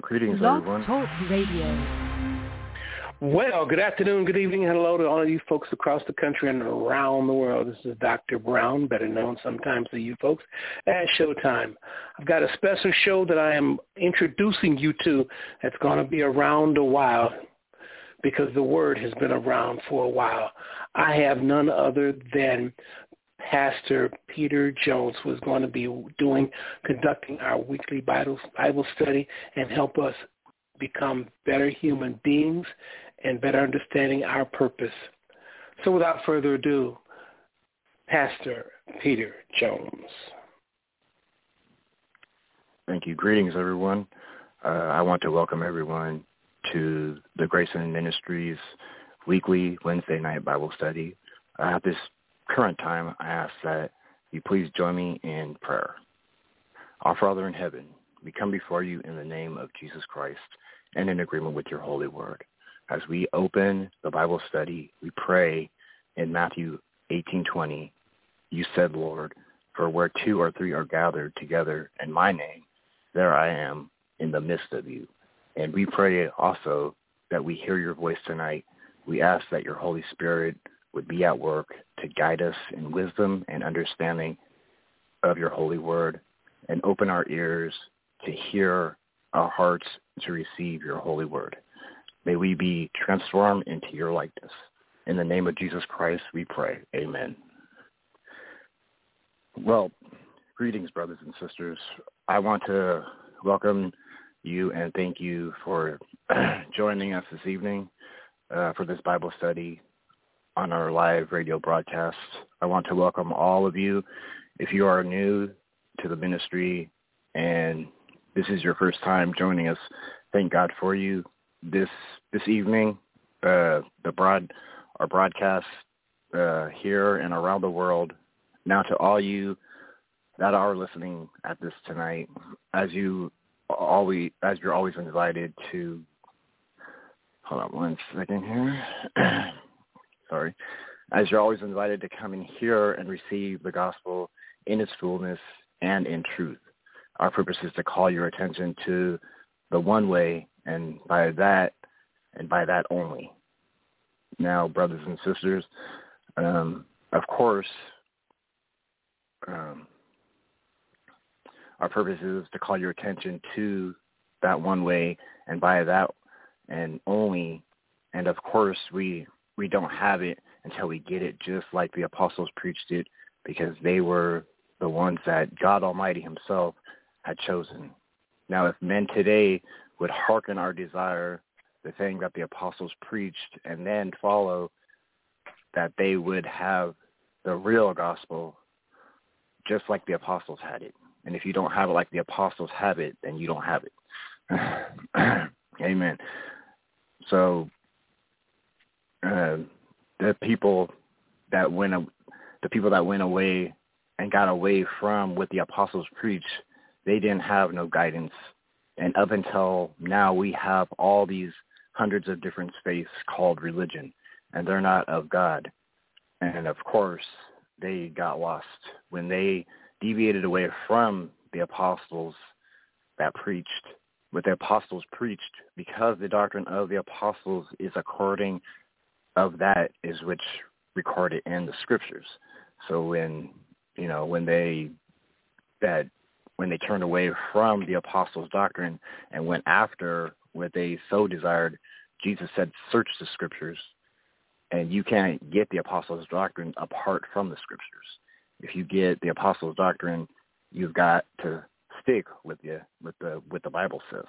Greetings, Blog everyone. Talk Radio. Well, good afternoon, good evening, hello to all of you folks across the country and around the world. This is Dr. Brown, better known sometimes to you folks as Showtime. I've got a special show that I am introducing you to that's going to be around a while because the word has been around for a while. I have none other than Pastor Peter Jones, who is going to be conducting our weekly Bible study and help us become better human beings and better understanding our purpose. So without further ado, Pastor Peter Jones. Thank you. Greetings, everyone. I want to welcome everyone to the Grayson Ministries weekly Wednesday night Bible study. At this current time, I ask that you please join me in prayer. Our Father in heaven, we come before you in the name of Jesus Christ and in agreement with your holy word. As we open the Bible study, we pray in Matthew 18:20, you said, Lord, for where two or three are gathered together in my name, there I am in the midst of you. And we pray also that we hear your voice tonight. We ask that your Holy Spirit would be at work to guide us in wisdom and understanding of your holy word and open our ears to hear, our hearts to receive your holy word. May we be transformed into your likeness. In the name of Jesus Christ, we pray. Amen. Well, greetings, brothers and sisters. I want to welcome you and thank you for joining us this evening for this Bible study on our live radio broadcast. I want to welcome all of you. If you are new to the ministry and this is your first time joining us, thank God for you. This evening, our broadcast here and around the world. Now to all you that are listening at this tonight, as you're always invited to. Hold on one second here. Sorry. As you're always invited to come in here and receive the gospel in its fullness and in truth. Our purpose is to call your attention to the one way, and by that only. Now, brothers and sisters, of course, our purpose is to call your attention to that one way, and by that and only. And of course, we don't have it until we get it, just like the apostles preached it, because they were the ones that God Almighty himself had chosen. Now, if men today would hearken our desire, the thing that the apostles preached, and then follow, that they would have the real gospel just like the apostles had it. And if you don't have it like the apostles have it, then you don't have it. Amen. So the people that went away and got away from what the apostles preached, they didn't have no guidance. And up until now, we have all these hundreds of different faiths called religion, and they're not of God. And of course, they got lost when they deviated away from the apostles that preached what the apostles preached, because the doctrine of the apostles is according of that is which recorded in the scriptures. So when they turned away from the apostles' doctrine and went after what they so desired, Jesus said, search the scriptures, and you can't get the apostles' doctrine apart from the scriptures. If you get the apostles' doctrine, you've got to stick with the Bible says.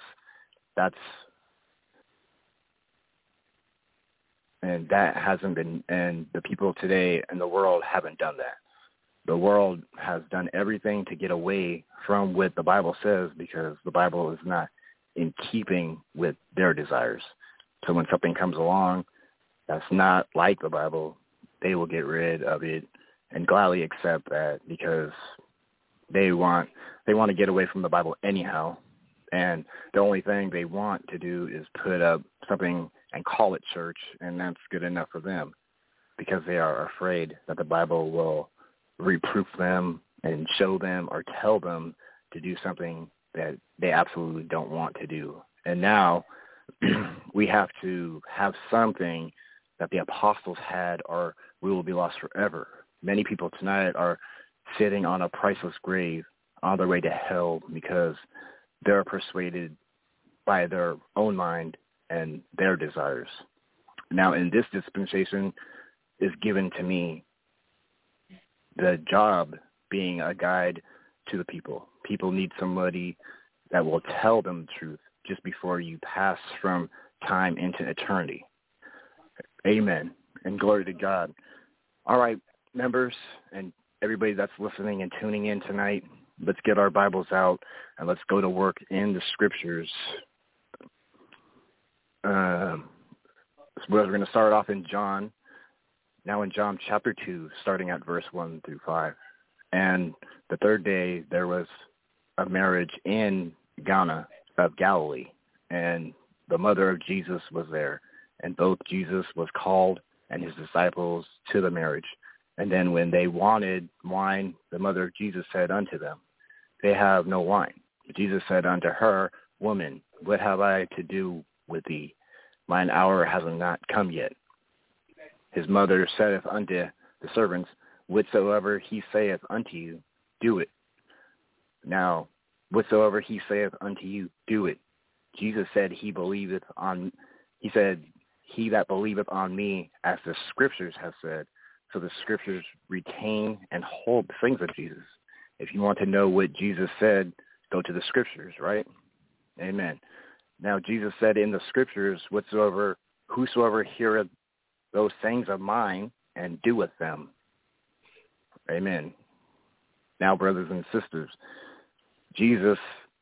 And that hasn't been, and the people today in the world haven't done that. The world has done everything to get away from what the Bible says, because the Bible is not in keeping with their desires. So when something comes along that's not like the Bible, they will get rid of it and gladly accept that, because they want to get away from the Bible anyhow. And the only thing they want to do is put up something and call it church, and that's good enough for them, because they are afraid that the Bible will reproof them and show them or tell them to do something that they absolutely don't want to do. And now we have to have something that the apostles had, or we will be lost forever. Many people tonight are sitting on a priceless grave on their way to hell because they're persuaded by their own mind and their desires. Now, in this dispensation is given to me the job being a guide to the people. People need somebody that will tell them the truth just before you pass from time into eternity. Amen. And glory to God. All right, members and everybody that's listening and tuning in tonight, let's get our Bibles out and let's go to work in the Scriptures. We're going to start off in John. Now in John chapter 2, starting at verse 1 through 5. And the third day there was a marriage in Cana of Galilee, and the mother of Jesus was there. And both Jesus was called and his disciples to the marriage. And then when they wanted wine, the mother of Jesus said unto them, They have no wine. Jesus said unto her, Woman, what have I to do with thee? Mine hour has not come yet. His mother saith unto the servants, Whatsoever he saith unto you, do it. Now, whatsoever he saith unto you, do it. Jesus said, He that believeth on me, as the Scriptures have said. So the Scriptures retain and hold the things of Jesus. If you want to know what Jesus said, go to the Scriptures, right? Amen. Now, Jesus said in the Scriptures, whosoever heareth those things of mine and doeth them. Amen. Now, brothers and sisters, Jesus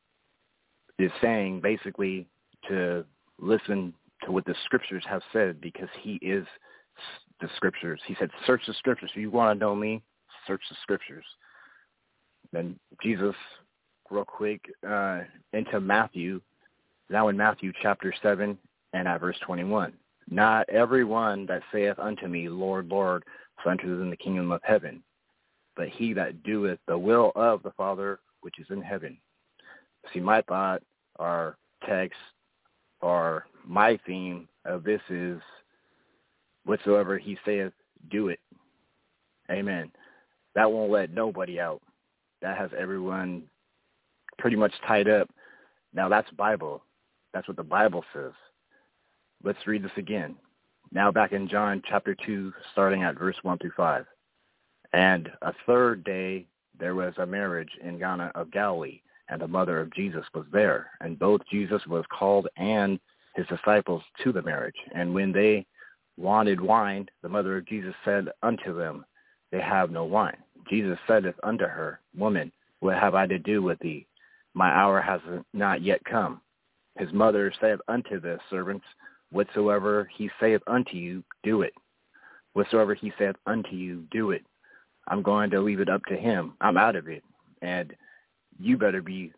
is saying basically to listen to what the Scriptures have said, because he is the Scriptures. He said, search the Scriptures. If you want to know me, search the Scriptures. Then Jesus, real quick, into Matthew. Now in Matthew chapter 7 and at verse 21. Not everyone that saith unto me, Lord, Lord, shall enter in the kingdom of heaven, but he that doeth the will of the Father which is in heaven. See, my thought, our text, or my theme of this is, whatsoever he saith, do it. Amen. That won't let nobody out. That has everyone pretty much tied up. Now that's Bible. That's what the Bible says. Let's read this again. Now back in John chapter 2, starting at verse 1 through 5. And a third day there was a marriage in Cana of Galilee, and the mother of Jesus was there. And both Jesus was called and his disciples to the marriage. And when they wanted wine, the mother of Jesus said unto them, They have no wine. Jesus saith unto her, Woman, what have I to do with thee? My hour has not yet come. His mother saith unto the servants, Whatsoever he saith unto you, do it. Whatsoever he saith unto you, do it. I'm going to leave it up to him. I'm out of it. And you better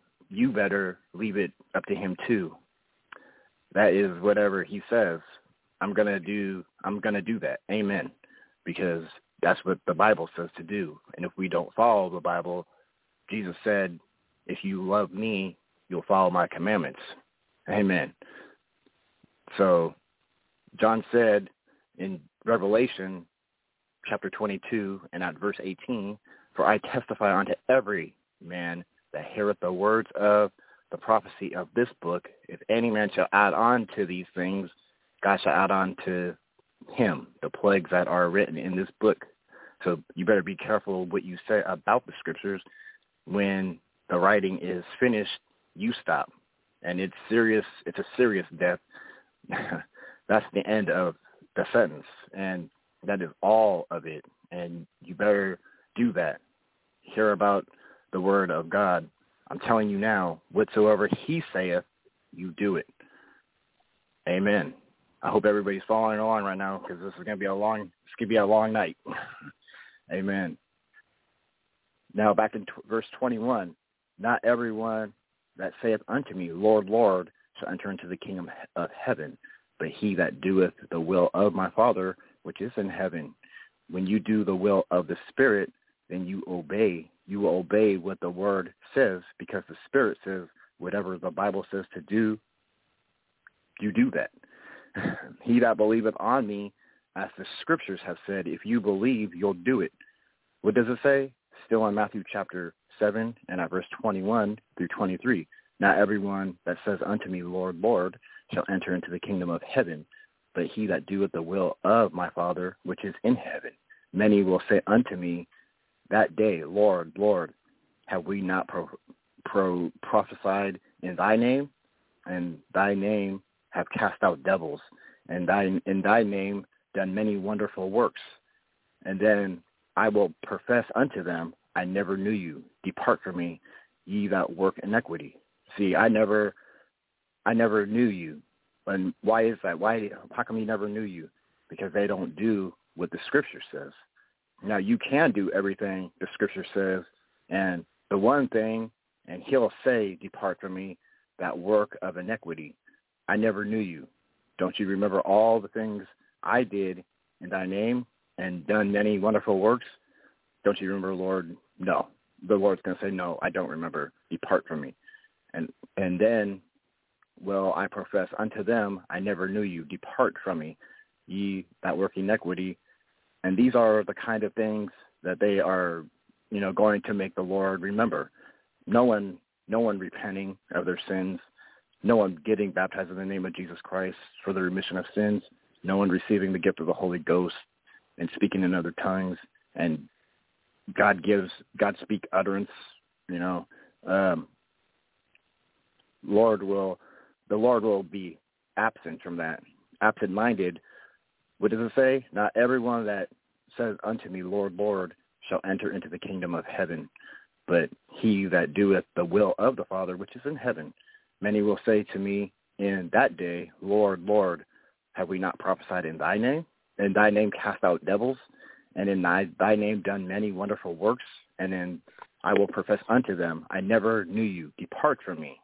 leave it up to him too. That is whatever he says. I'm gonna do that. Amen. Because that's what the Bible says to do. And if we don't follow the Bible, Jesus said, if you love me, you'll follow my commandments. Amen. So John said in Revelation chapter 22 and at verse 18, For I testify unto every man that heareth the words of the prophecy of this book, if any man shall add on to these things, God shall add on to him the plagues that are written in this book. So you better be careful what you say about the Scriptures. When the writing is finished, you stop. And it's serious. It's a serious death. That's the end of the sentence. And that is all of it. And you better do that. Hear about the word of God. I'm telling you now, whatsoever he saith, you do it. Amen. I hope everybody's following along right now, because this is going to be a long night. Amen. Now back in verse 21, not everyone that saith unto me, Lord, Lord, shall enter into the kingdom of heaven, but he that doeth the will of my Father which is in heaven. When you do the will of the Spirit, then you obey. You will obey what the Word says, because the Spirit says whatever the Bible says to do, you do that. He that believeth on me, as the scriptures have said, if you believe, you'll do it. What does it say? Still in Matthew chapter 7 and at verse 21 through 23. Not everyone that says unto me, Lord, Lord, shall enter into the kingdom of heaven, but he that doeth the will of my Father which is in heaven. Many will say unto me that day, Lord, Lord, have we not prophesied in thy name? And thy name have cast out devils, and in thy name done many wonderful works. And then I will profess unto them, I never knew you. Depart from me, ye that work iniquity. See, I never knew you. And why is that? How come he never knew you? Because they don't do what the scripture says. Now, you can do everything the scripture says, and the one thing, and he'll say, depart from me, that work of iniquity. I never knew you. Don't you remember all the things I did in thy name and done many wonderful works? Don't you remember, Lord? No. The Lord's going to say, no, I don't remember. Depart from me. And then, well, I profess unto them, I never knew you. Depart from me, ye that work iniquity. And these are the kind of things that they are, going to make the Lord remember. No one repenting of their sins, no one getting baptized in the name of Jesus Christ for the remission of sins, no one receiving the gift of the Holy Ghost and speaking in other tongues, and God speak utterance, the Lord will be absent from that, absent-minded. What does it say? Not everyone that says unto me, Lord, Lord, shall enter into the kingdom of heaven, but he that doeth the will of the Father which is in heaven. Many will say to me in that day, Lord, Lord, have we not prophesied in thy name? In thy name cast out devils, and in thy name done many wonderful works? And then I will profess unto them, I never knew you. Depart from me.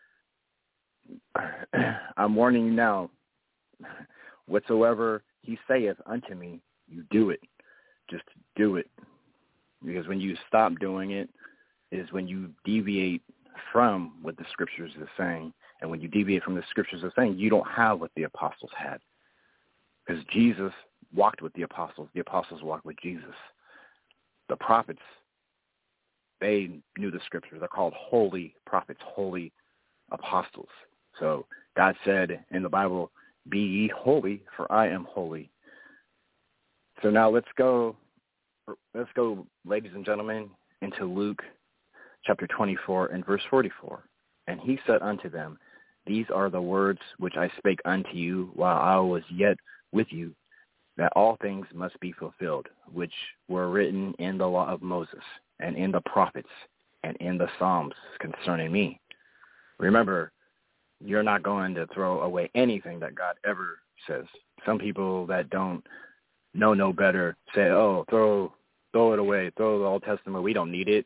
I'm warning you now. Whatsoever he saith unto me, you do it. Just do it. Because when you stop doing it is when you deviate from what the scriptures is saying. And when you deviate from the scriptures are saying, you don't have what the apostles had. Because Jesus walked with the apostles. The apostles walked with Jesus. The prophets, they knew the scriptures. They're called holy prophets, holy apostles. So God said in the Bible, be ye holy, for I am holy. So now let's go, ladies and gentlemen, into Luke chapter 24 and verse 44. And he said unto them, these are the words which I spake unto you while I was yet with you, that all things must be fulfilled, which were written in the law of Moses, and in the prophets, and in the Psalms concerning me. Remember, you're not going to throw away anything that God ever says. Some people that don't know no better say, oh, throw it away, throw the Old Testament, we don't need it.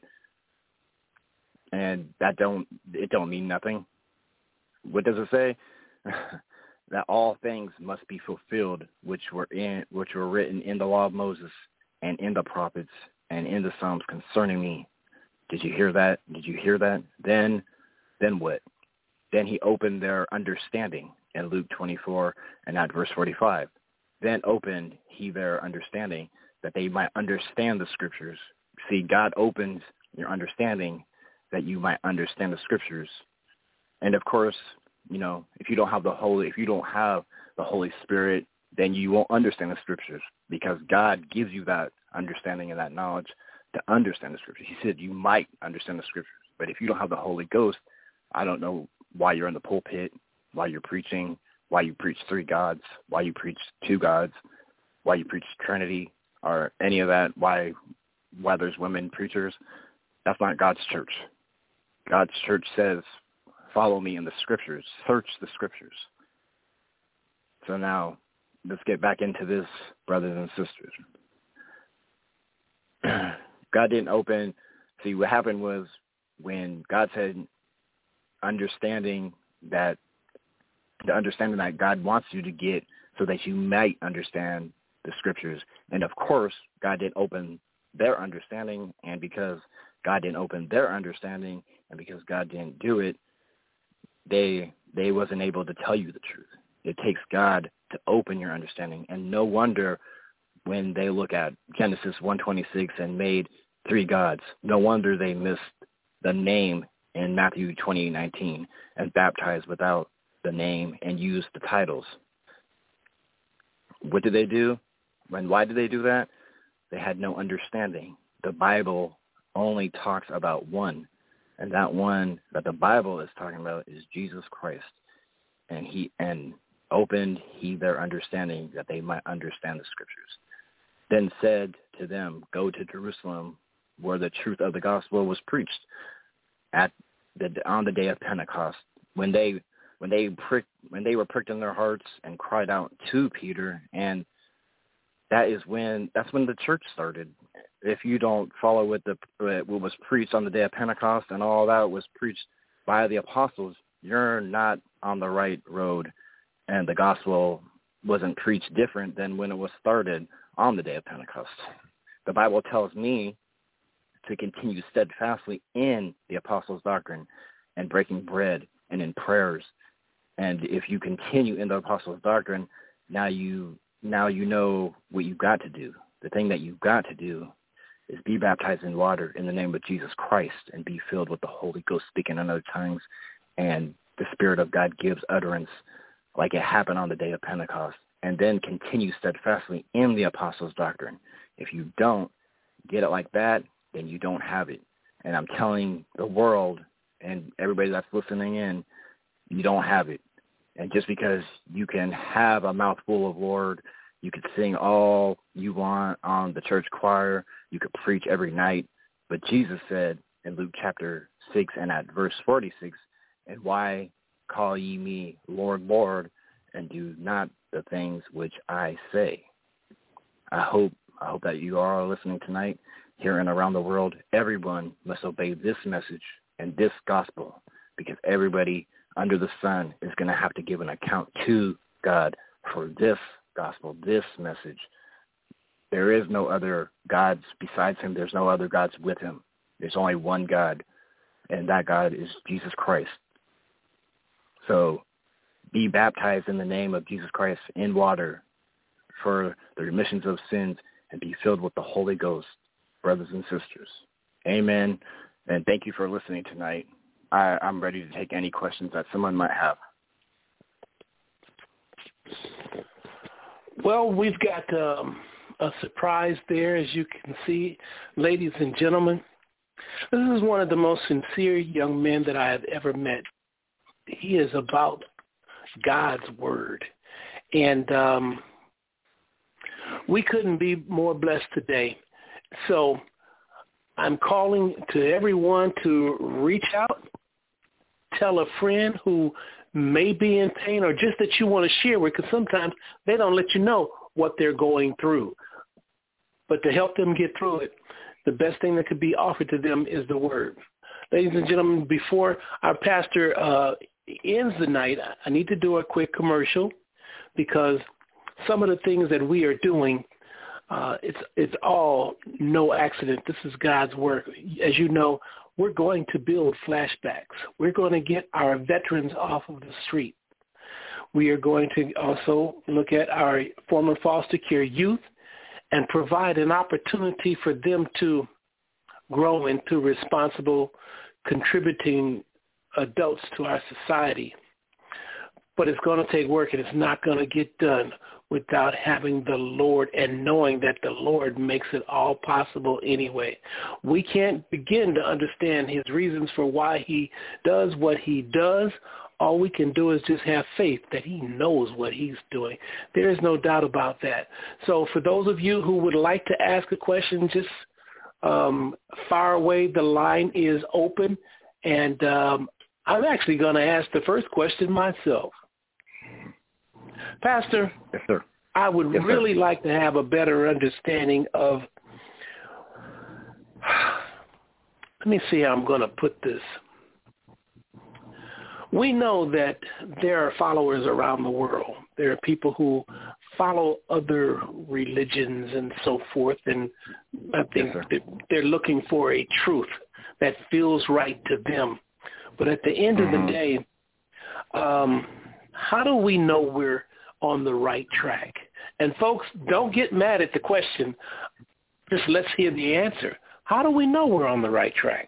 And it don't mean nothing. What does it say? That all things must be fulfilled, which were written in the law of Moses, and in the prophets, and in the Psalms concerning me. Did you hear that? Did you hear that? Then what? Then he opened their understanding in Luke 24 and at verse 45. Then opened he their understanding that they might understand the scriptures. See, God opens your understanding that you might understand the scriptures. And of course, if you don't have the Holy Spirit, then you won't understand the scriptures, because God gives you that understanding and that knowledge to understand the scriptures. He said you might understand the scriptures, but if you don't have the Holy Ghost, I don't know why you're in the pulpit, why you're preaching, why you preach 3 gods, why you preach 2 gods, why you preach Trinity, or any of that, why there's women preachers. That's not God's church. God's church says, follow me in the scriptures, search the scriptures. So now, let's get back into this, brothers and sisters. God didn't open. See, what happened was when God said the understanding that God wants you to get so that you might understand the scriptures. And of course, God didn't open their understanding, and because God didn't open their understanding, and because God didn't do it, they they wasn't able to tell you the truth. It takes God to open your understanding. And no wonder when they look at Genesis 1:26 and made three gods, no wonder they missed the name in Matthew 20:19 and baptized without the name and used the titles. What did they do? Why did they do that? They had no understanding. The Bible only talks about one, and that one that the Bible is talking about is Jesus Christ. And he opened their understanding that they might understand the scriptures. Then said to them, go to Jerusalem, where the truth of the gospel was preached on the day of Pentecost. When they were pricked in their hearts and cried out to Peter, and that's when the church started. If you don't follow what was preached on the day of Pentecost and all that was preached by the apostles, you're not on the right road, and the gospel wasn't preached different than when it was started on the day of Pentecost. The Bible tells me to continue steadfastly in the apostles' doctrine and breaking bread and in prayers. And if you continue in the apostles' doctrine, now you know what you've got to do. The thing that you've got to do is be baptized in water in the name of Jesus Christ and be filled with the Holy Ghost, speaking in other tongues, and the Spirit of God gives utterance like it happened on the day of Pentecost, and then continue steadfastly in the apostles' doctrine. If you don't get it like that, then you don't have it. And I'm telling the world and everybody that's listening in, you don't have it. And just because you can have a mouthful of Lord, you could sing all you want on the church choir, you could preach every night, but Jesus said in Luke chapter 6 and at verse 46, and why call ye me Lord, Lord, and do not the things which I say? I hope that you are listening tonight, here and around the world. Everyone must obey this message and this gospel, because everybody under the sun is going to have to give an account to God for this gospel, this message. There is no other gods besides him. There's no other gods with him. There's only one God, and that God is Jesus Christ. So be baptized in the name of Jesus Christ in water for the remissions of sins and be filled with the Holy Ghost, brothers and sisters. Amen. And thank you for listening tonight. I'm ready to take any questions that someone might have. Well, we've got a surprise there, as you can see, ladies and gentlemen. This is one of the most sincere young men that I have ever met. He is about God's word. And we couldn't be more blessed today. So I'm calling to everyone to reach out, tell a friend who may be in pain, or just that you want to share with, because sometimes they don't let you know what they're going through. But to help them get through it, the best thing that could be offered to them is the word. Ladies and gentlemen, before our pastor ends the night, I need to do a quick commercial, because some of the things that we are doing, it's all no accident. This is God's work. As you know, we're going to build flashbacks. We're going to get our veterans off of the street. We are going to also look at our former foster care youth and provide an opportunity for them to grow into responsible, contributing adults to our society. But it's going to take work, and it's not going to get done without having the Lord and knowing that the Lord makes it all possible anyway. We can't begin to understand his reasons for why he does what he does. All we can do is just have faith that he knows what he's doing. There is no doubt about that. So for those of you who would like to ask a question, just fire away. The line is open. And I'm actually going to ask the first question myself. Pastor, yes, sir. I would really like to have a better understanding of, let me see how I'm going to put this. We know that there are followers around the world. There are people who follow other religions and so forth, and I think they're looking for a truth that feels right to them. But at the end of the day, how do we know we're on the right track? And folks, don't get mad at the question. Just let's hear the answer. How do we know we're on the right track?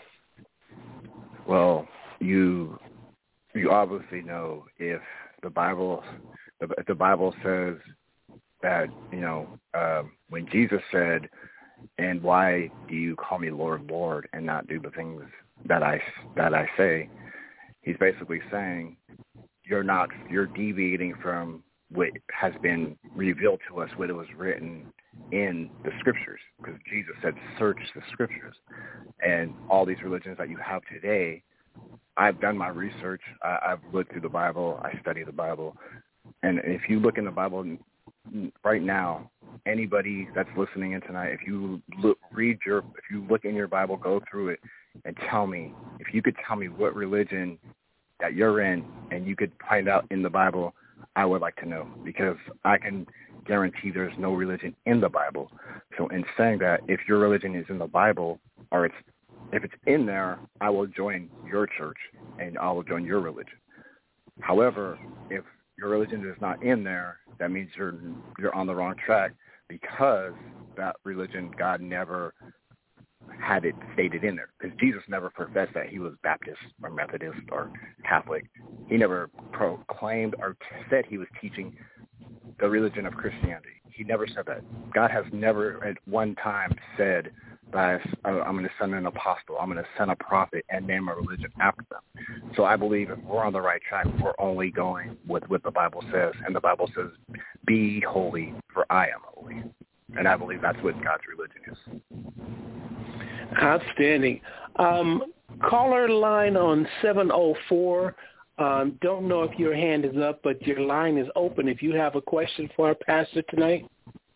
Well, you obviously know if the Bible says that, when Jesus said, "And why do you call me Lord, Lord, and not do the things that I say?" He's basically saying you're deviating from what has been revealed to us, what it was written in the scriptures, because Jesus said, "Search the scriptures." And all these religions that you have today, I've done my research. I've looked through the Bible. I study the Bible, and if you look in the Bible right now, anybody that's listening in tonight, if you look in your Bible, go through it, and if you could tell me what religion that you're in, and you could find out in the Bible, I would like to know, because I can guarantee there's no religion in the Bible. So in saying that, if your religion is in the Bible, or if it's in there, I will join your church and I will join your religion. However, if your religion is not in there, that means you're on the wrong track, because that religion, God never had it stated in there, because Jesus never professed that he was Baptist or Methodist or Catholic. He never proclaimed or said he was teaching the religion of Christianity. He never said that. God has never at one time said that I'm going to send an apostle, I'm going to send a prophet and name a religion after them. So I believe if we're on the right track, we're only going with what the Bible says. And the Bible says, "Be holy, for I am holy." And I believe that's what God's religion is. Outstanding. Caller line on 704. Don't know if your hand is up, but your line is open if you have a question for our pastor tonight.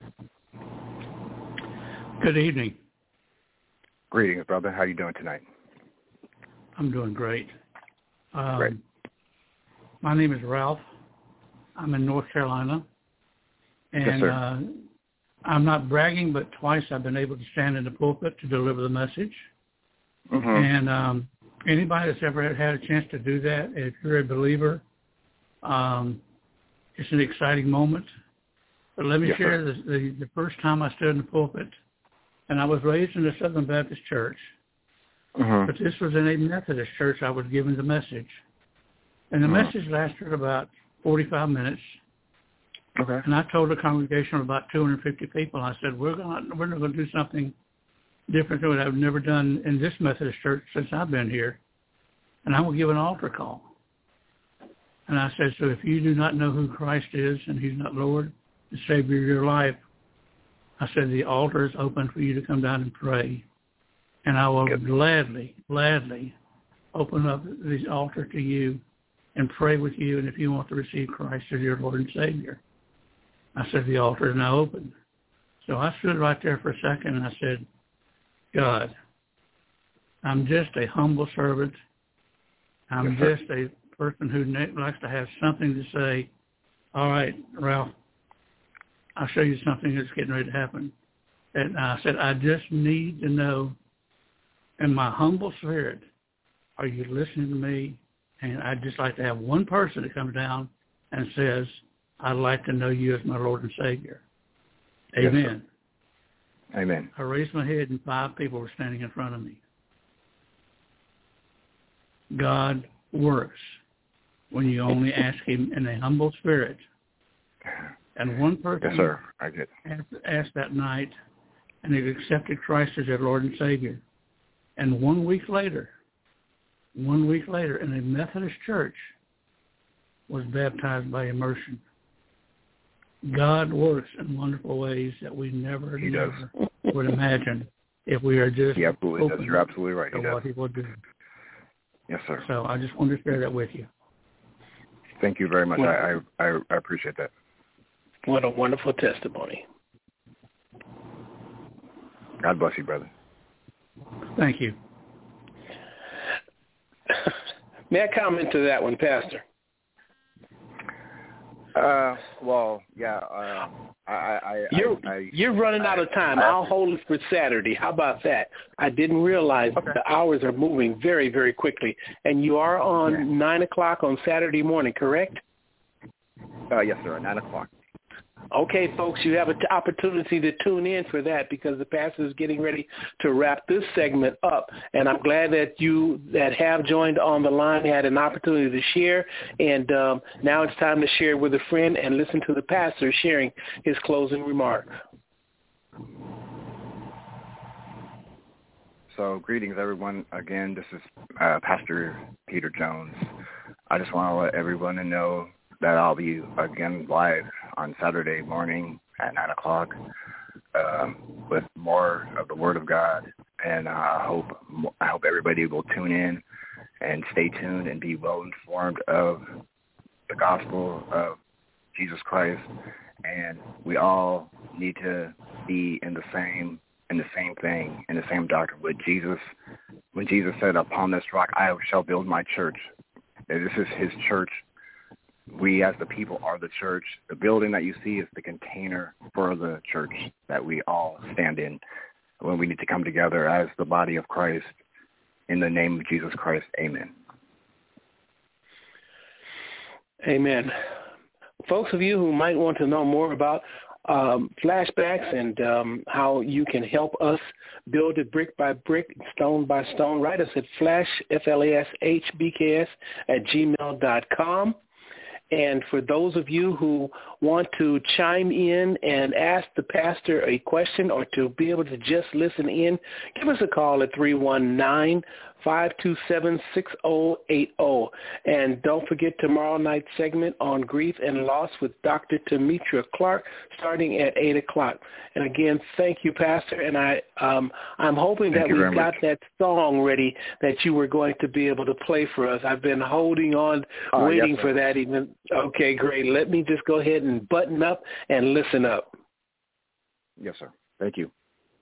Good evening. Greetings, brother. How are you doing tonight? I'm doing great. Great. My name is Ralph. I'm in North Carolina. And yes, sir. I'm not bragging, but twice I've been able to stand in the pulpit to deliver the message. Mm-hmm. And anybody that's ever had a chance to do that, if you're a believer, it's an exciting moment. But let me yes, share the first time I stood in the pulpit. And I was raised in the Southern Baptist Church. Mm-hmm. But this was in a Methodist church I was given the message. And the message lasted about 45 minutes. Okay. And I told the congregation of about 250 people, I said, we're not going to do something different than what I've never done in this Methodist church since I've been here. And I will give an altar call. And I said, so if you do not know who Christ is and he's not Lord and Savior of your life, I said, the altar is open for you to come down and pray. And I will gladly open up the altar to you and pray with you, and if you want to receive Christ as your Lord and Savior. I said, the altar is now open. So I stood right there for a second, and I said, God, I'm just a humble servant. I'm just a person who likes to have something to say. All right, Ralph, I'll show you something that's getting ready to happen. And I said, I just need to know, in my humble spirit, are you listening to me? And I'd just like to have one person that comes down and says, I'd like to know you as my Lord and Savior. Amen. Yes, amen. I raised my head and 5 people were standing in front of me. God works when you only ask him in a humble spirit. And one person yes, sir. I did. asked that night, and he accepted Christ as their Lord and Savior. And 1 week later, in a Methodist church, was baptized by immersion. God works in wonderful ways that we never would imagine if we are just absolutely open does. You're absolutely right. to what he will do. Yes, sir. So I just wanted to share that with you. Thank you very much. Well, I appreciate that. What a wonderful testimony. God bless you, brother. Thank you. May I comment to that one, Pastor? You're running out of time. I'll hold it for Saturday. How about that? I didn't realize the hours are moving very, very quickly. And you are on 9 o'clock on Saturday morning, correct? Yes, sir, at 9 o'clock. Okay, folks, you have an opportunity to tune in for that because the pastor is getting ready to wrap this segment up. And I'm glad that you that have joined on the line had an opportunity to share. And now it's time to share with a friend and listen to the pastor sharing his closing remarks. So greetings, everyone. Again, this is Pastor Peter Jones. I just want to let everyone know that I'll be again live on Saturday morning at 9 o'clock with more of the Word of God, and I hope everybody will tune in and stay tuned and be well informed of the gospel of Jesus Christ. And we all need to be in the same thing, in the same doctrine. When Jesus said, "Upon this rock I shall build my church," this is His church. We as the people are the church. The building that you see is the container for the church that we all stand in when we need to come together as the body of Christ in the name of Jesus Christ. Amen. Amen. Folks of you who might want to know more about flashbacks and how you can help us build it brick by brick, stone by stone, write us at flashbks@gmail.com. And for those of you who want to chime in and ask the pastor a question or to be able to just listen in, give us a call at 319-527-6080. And don't forget tomorrow night's segment on grief and loss with Dr. Demetria Clark starting at 8 o'clock. And again, thank you, Pastor. And I'm hoping that we've got that song ready that you were going to be able to play for us. I've been holding on, waiting for that even. Okay, great. Let me just go ahead and button up and listen up. Yes, sir. Thank you.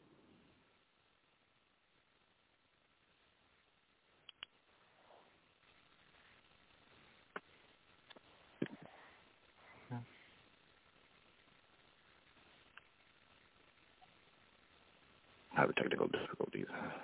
I have technical difficulties.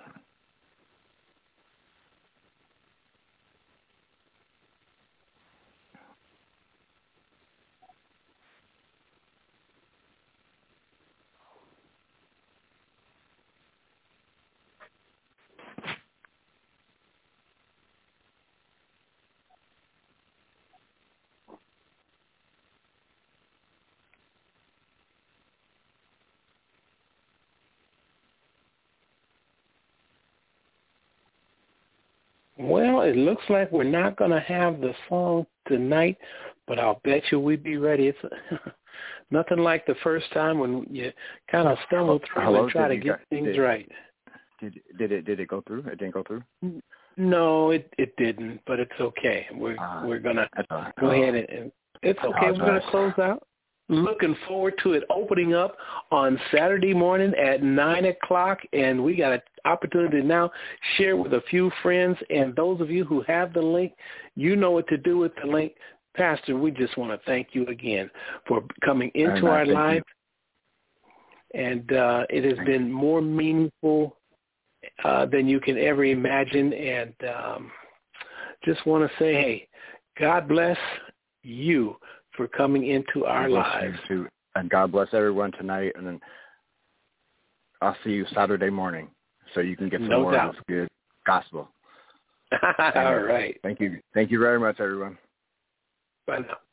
Well, it looks like we're not going to have the song tonight, but I'll bet you we'd be ready. It's nothing like the first time when you kind of stumble through and try to get things right. Did it go through? It didn't go through? No, it didn't, but it's okay. We're going to go ahead and it's okay. We're going to close out. Looking forward to it opening up on Saturday morning at 9 o'clock, and we got an opportunity to now share with a few friends. And those of you who have the link, you know what to do with the link. Pastor, we just want to thank you again for coming into our life. And it has been more meaningful than you can ever imagine. And just want to say, hey, God bless you for coming into our lives. And God bless everyone tonight. And then I'll see you Saturday morning so you can get some more of this good gospel. All right. Thank you. Thank you very much, everyone. Bye now.